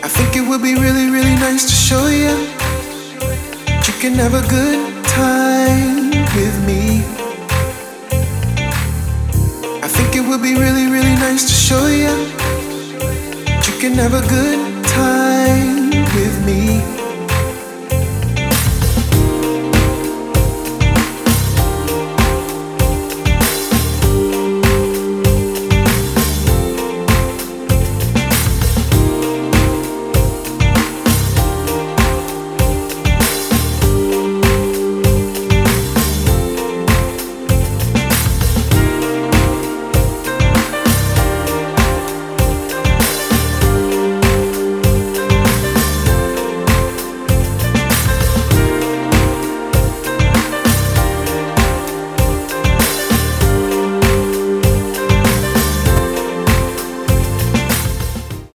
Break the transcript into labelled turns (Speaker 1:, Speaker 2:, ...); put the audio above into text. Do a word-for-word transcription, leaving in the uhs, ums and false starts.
Speaker 1: I think it would be really, really nice to show you that you can have a good time with me. I think it would be really, really nice to show you that you can have a good time with me.